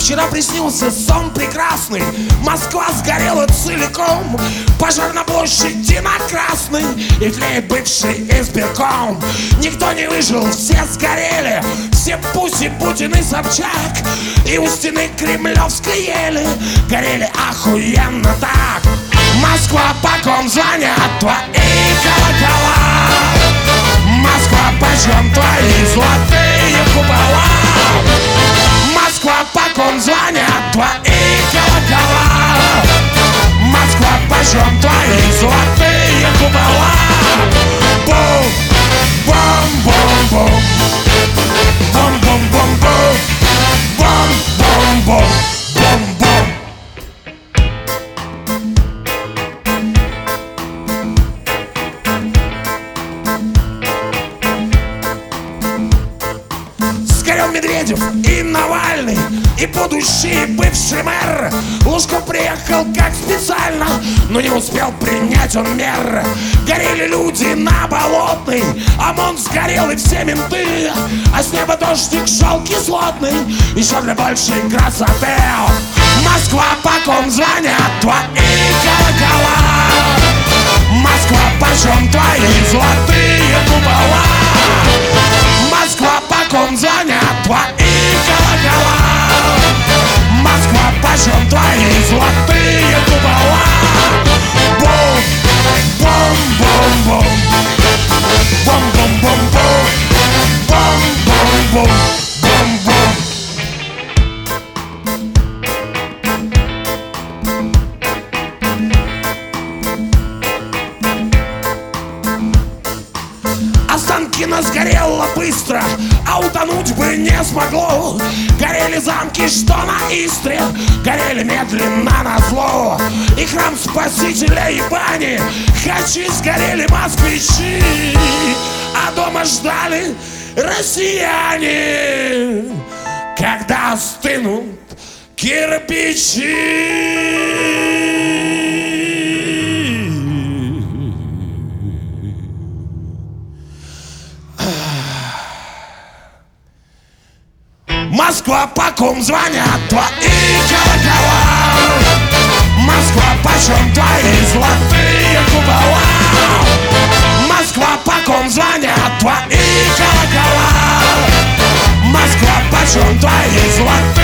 Вчера приснился сон прекрасный, Москва сгорела целиком, пожар на площади на Красной, и тлеет бывший избирком. Никто не выжил, все сгорели, все Пуси, Путин и Собчак, и у стены Кремлевской ели горели охуенно так. Москва, по ком звонят твои колокола? Москва, почем твои золотые купола? Москва, по ком звонят твои колокола? Москва, почем твои золотые купола? Бум, бум, бум, бум, бум, бум, бум, бум, бум, бум, бум, бум, бум. Сгорел Медведев и Навальный, и будущий бывший мэр. Лужков приехал как специально, но не успел принять он мер. Горели люди на Болотной, ОМОН сгорел и все менты, а с неба дождик шел кислотный, еще для большей красоты. Москва, по ком звонят твои колокола? Москва, почем твои золотые купола? Москва, по ком звонят твои колокола? Москва, почем твои золотые купола? Бум, бум, бум, бум, бум, бум, бум, бум, бум, бум, бум, бум, бум. Останкино сгорело быстро, а утонуть бы не смогло. Горели замки, что на Истре, горели медленно назло. И храм Спасителя и бани, хачи сгорели москвичи, а дома ждали россияне, когда остынут кирпичи. Москва, по ком звонят твои колокола? Москва, почем твои золотые купола? Москва, по ком звонят твои колокола? Москва, почем твои золотые